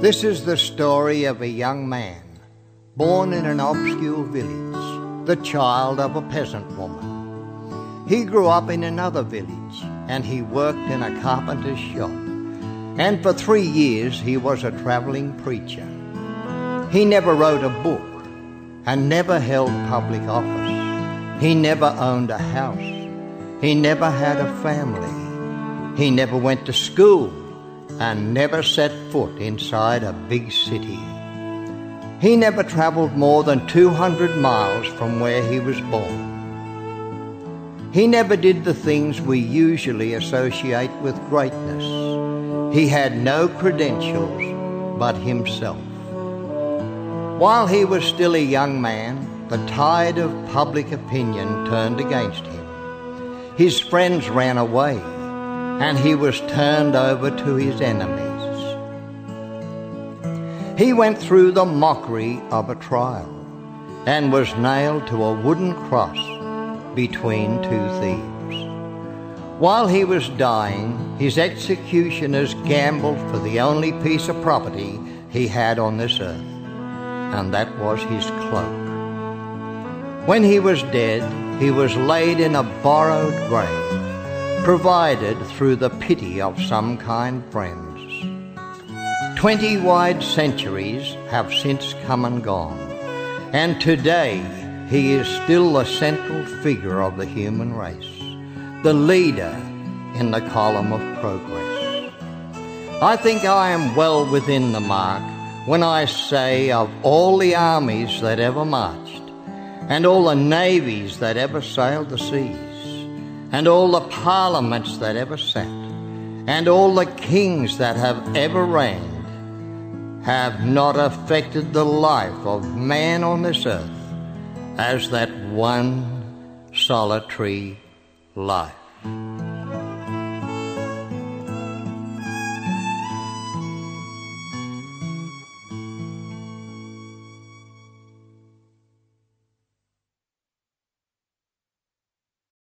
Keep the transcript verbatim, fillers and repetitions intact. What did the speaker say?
This is the story of a young man born in an obscure village, the child of a peasant woman. He grew up in another village and he worked in a carpenter's shop. And for three years he was a traveling preacher. He never wrote a book and never held public office. He never owned a house. He never had a family. He never went to school and never set foot inside a big city. He never traveled more than two hundred miles from where he was born. He never did the things we usually associate with greatness. He had no credentials but himself. While he was still a young man, the tide of public opinion turned against him. His friends ran away, and he was turned over to his enemies. He went through the mockery of a trial and was nailed to a wooden cross between two thieves. While he was dying, his executioners gambled for the only piece of property he had on this earth, and that was his cloak. When he was dead, he was laid in a borrowed grave, provided through the pity of some kind friends. Twenty wide centuries have since come and gone, and today he is still the central figure of the human race, the leader in the column of progress. I think I am well within the mark when I say of all the armies that ever marched, and all the navies that ever sailed the seas, and all the parliaments that ever sat, and all the kings that have ever reigned, have not affected the life of man on this earth as that one solitary life.